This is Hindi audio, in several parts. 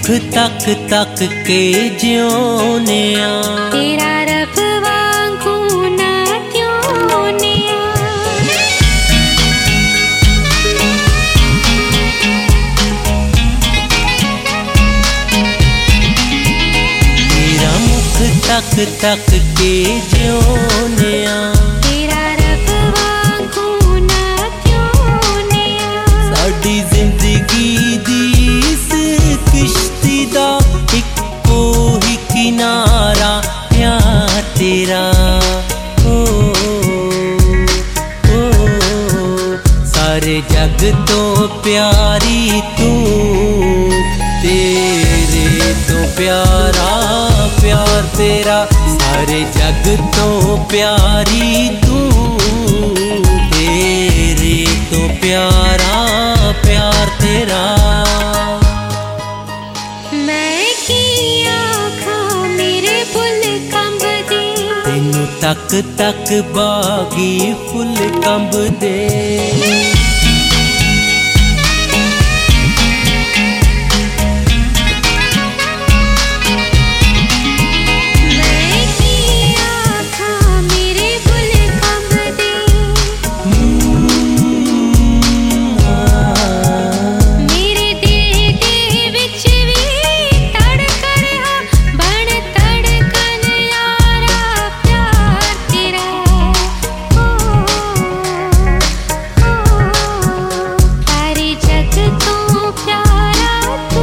तक तक के जियोने तेरा रब वांगू ना त्योने तेरा मुख तक तक के जियोने तेरा रब वांगू ना त्योने साडी जिंदगी दी इस किश्ती दा इक्को ही किनारा प्यार तेरा ओ, ओ, सारे जग तो प्यारी तू तेरे तो प्यारा प्यार तेरा सारे जग तो प्यारी तू तेरे तो प्यारा प्यार तेरा मैं की आँखां मेरे फुल कंब दे तेनू तक तक बागी फुल कंब दे मैं की आँखां मेरे फुल कंब दे मेरे दिल दे विच वी धड़कन बन धड़कन यारा प्यार तेरा ओ सारे जग तो प्यारा तू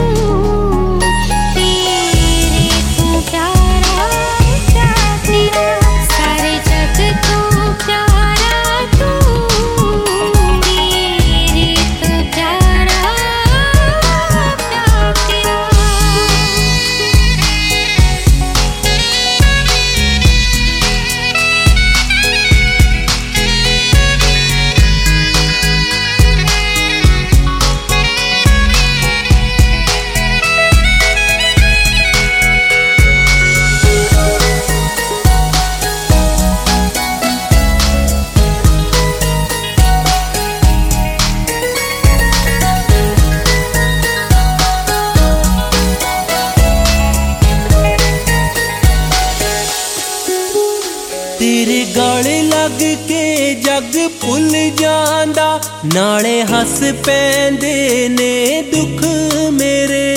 तेरे तो प्यारा प्यार तेरा सारे जग तो प्यारा तू तेरे तो प्यारा प्यार तेरा तेरे गाले लग के जग भुल जांदा नाले हस पैंदे ने दुख मेरे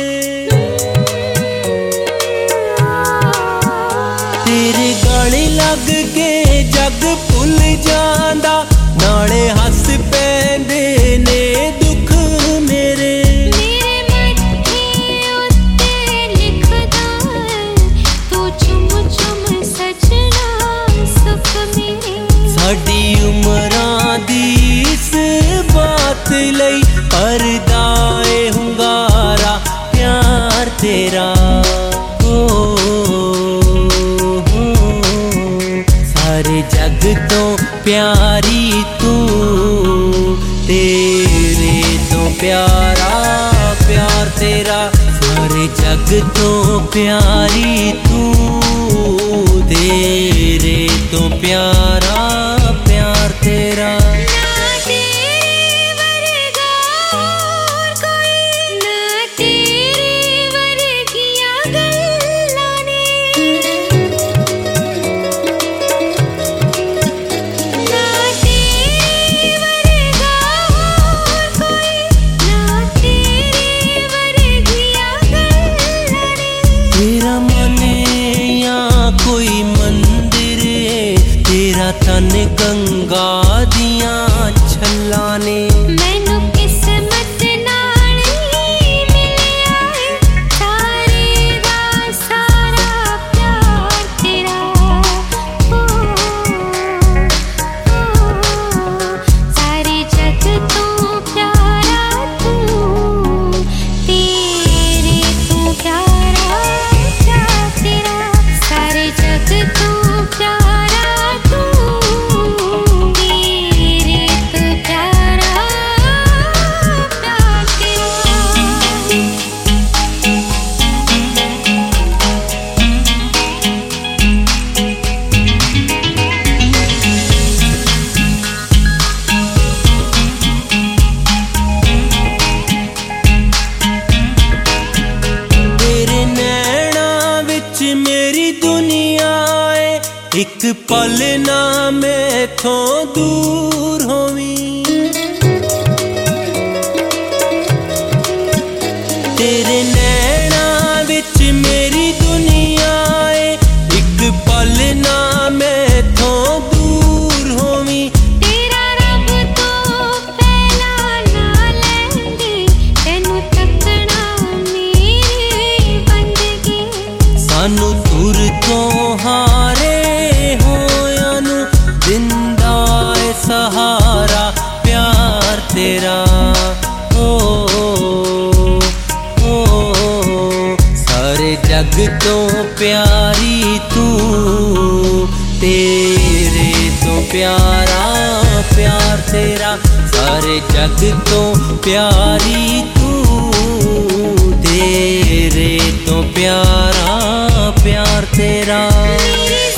तेरे गाले लग के जग भुल जांदा नाले हस पैंदे ने दुख मेरे मेरे मत्थे उत्ते लिखदा तू चुम चुम सजना सुख मेरे साडी उमरां दी इस बात लई परदाए हुंगारा प्यार तेरा ओ, सारे जग तो प्यारी तू तेरे तो प्यारा प्यार तेरा सारे जग तो प्यारी तू तेरे तो प्यारा प्यार तेरा ना तेरे वर्गा और कोई ना तेरे वर्गियां गल्लां ने ना तेरे वर्गा और कोई ना तेरे वर्गियां गल्लां ने तेरा मन या कोई मंदिर है तेरा एक पल ना मैथों दूर होवी। तेरे नैना विच मेरी दुनिया है, एक पल ना मैथों दूर होवी। तेरा रब तो पहला ना लैंदी, तेनू तकना मेरी बंदगी। सानू दूर तो हारे होया नू दिंदा है सहारा प्यार तेरा। ओ, ओ, सारे जग तो प्यारी तू, तेरे तो प्यारा प्यार तेरा। सारे जग तो प्यारी तू, तेरे तो प्यारा प्यार तेरा। मेरी